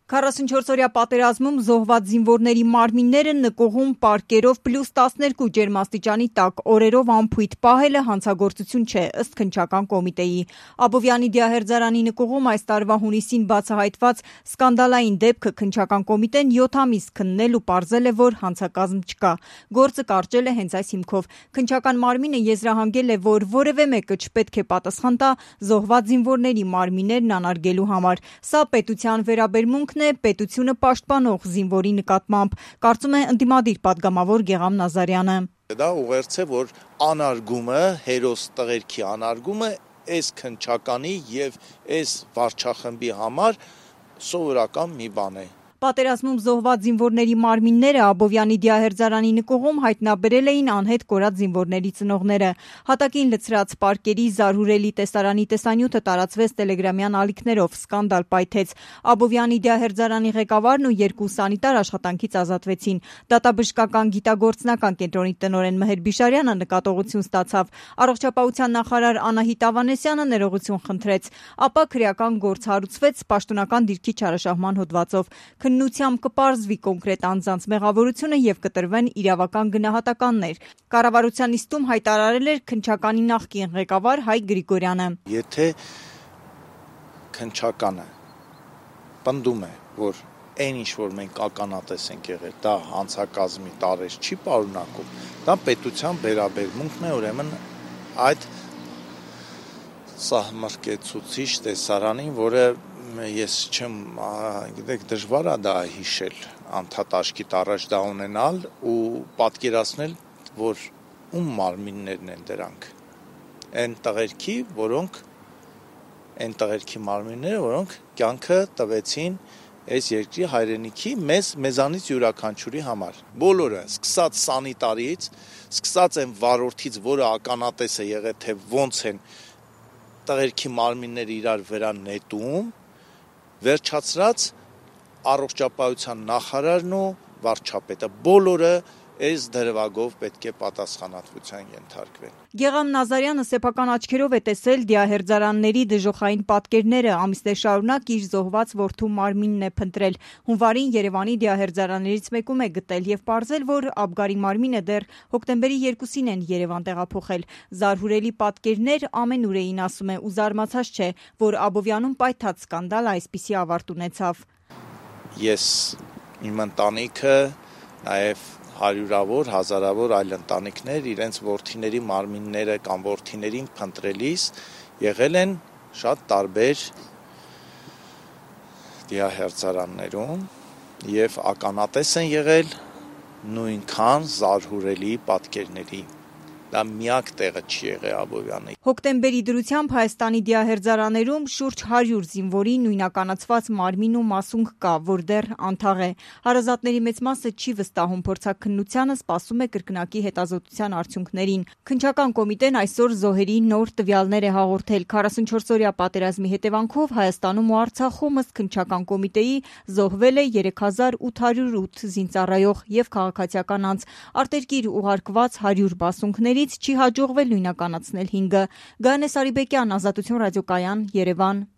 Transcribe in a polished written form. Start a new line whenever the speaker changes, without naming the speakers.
44-օրյա պատերազմում զոհված զինվորների մարմինները նկուղում պարկերով +12 ջերմաստիճանի տակ օրերով անփույթ պահելը հանցագործություն չէ, ըստ քննչական կոմիտեի։ Աբովյանի դիահերձարանի նկուղում այս տարվա հունիսին բացահայտված սկանդալային դեպքը քննչական կոմիտեն 7 ամիս քննել ու պարզել է, որ հանցակազմ չկա։ Գործը կարճել է հենց այս հիմքով։ Քննչական մարմինը եզրահանգել է, որ որևէ մեկը չպետք է պատասխան տա զոհված զինվորների մարմիններն անարգելու համար։ Սա պետության վերաբերմունքն է պետությունը պաշտպանող զինվորի նկատմամբ, կարծում է ընդդիմադիր պատգամավոր Գեղամ Նազարյանը։
Դա ուղերձ է, որ անարգումը, հերոս տղերքի անարգումը այս քննչականի եւ այս վարչախմբի համար սովորական մի բան է։
Պատերազմում զոհված զինվորների մարմինները Աբովյանի դիահերձարանի նկուղում հայտնաբերել էին անհետ կորած զինվորների ծնողները։ Հատակին լցրած պարկերի զարհուրելի տեսարանի տեսանյութը տարածվեց տելեգրամյան ալիքներով, սկանդալ պայթեց։ Աբովյանի դիահերձարանի ղեկավարն ու 2 սանիտար աշխատանքից ազատվեցին։ Դատաբժշկական գիտագործնական կենտրոնի տնօրեն Մհեր Բիշարյանը նկատողություն ստացավ։ Առողջապահության նախարար Անահիտ Ավանեսյանը ներողություն խնդրեց, ապա քրեական գործ հարուցվեց պաշտոնական դիրքի չարաշահման հոդվածով։ Քննությամբ կպարզվի կոնկրետ անձանց մեղավորությունը եւ կտրվեն իրավական գնահատականներ։ Կառավարության նիստում հայտարարել էր քննչականի նախկին ղեկավար Հայ Գրիգորյանը։
Եթե քննչականը պնդում է, որ այն ինչ որ մենք ականատես ենք եղել, դա հանցակազմի տարեր չի պարունակում, դա պետության վերաբերմունքն է, ուրեմն այդ սահմռկեցուցիչ տեսարանին, որը ես չեմ, գիտեք, դժվար է դա հիշել, անդադ աշկիտ առաջ դա ունենալ ու պատկերացնել, որ ում մարմիններն են դրանք։ Այն տղերքի մարմինները, որոնք կյանքը տվեցին այս երկրի հայրենիքի մեզանից յուրաքանչյուրի համար։ Բոլորը, սկսած սանիտարից, սկսած այն վարորդից, որը ականատես է եղել, թե ոնց են տղերքի մարմինները իրար վրա նետում, վերջացրած առողջապահության նախարարն ու վարչապետը բոլորը այս դրվագով պետք է պատասխանատվության ենթարկվեն։
Գեղամ Նազարյանը սեփական աչքերով է տեսել դիահերձարանների դժոխային պատկերները, ամիսներ շարունակ իր զոհված որդու մարմինն է փնտրել։ Հունվարին Երևանի դիահերձարաններից մեկում է գտել եւ պարզել, որ Աբգարի մարմինը դեռ հոկտեմբերի 2-ին են Երևան տեղափոխել։ Զարհուրելի պատկերներ ամենուր էին, ասում է, ու զարմացած չէ, որ Աբովյանում պայթած սկանդալը այսպիսի ավարտ ունեցավ։
Ես իմ ընտանիքը, նաեւ հարյուրավոր, հազարավոր այլ ընտանիքներ իրենց որդիների մարմինները կամ որդիներին փնտրելիս եղել են շատ տարբեր դիահերձարաններում եւ ականատես են եղել նույնքան զարհուրելի պատկերների։ Դա միակ տեղը չի եղել Աբովյանի։
Հոկտեմբերի դրությամբ Հայաստանի դիահերձարաներում շուրջ 100 զինվորի նույնականացված մարմին ու մասունք կա, որ դեռ անթաղ է։ Հարազատների մեծ մասը չի վստահում փորձաքննությանը, սպասում է կրկնակի հետազոտության արդյունքներին։ Քննչական կոմիտեն այսօր զոհերի նոր տվյալներ է հաղորդել։ 44-օրյա պատերազմի հետևանքով Հայաստանում ու Արցախում ըստ քննչական կոմիտեի զոհվել է 3808 զինծառայող եւ քաղաքացիական անձ։ Արտերկիր ուղարկված 100 բասունքների չի հաջողվել նույնականացնել 5-ը։ Գայանե Սարիբեկյան, Ազատություն ռադիոկայան, Երևան։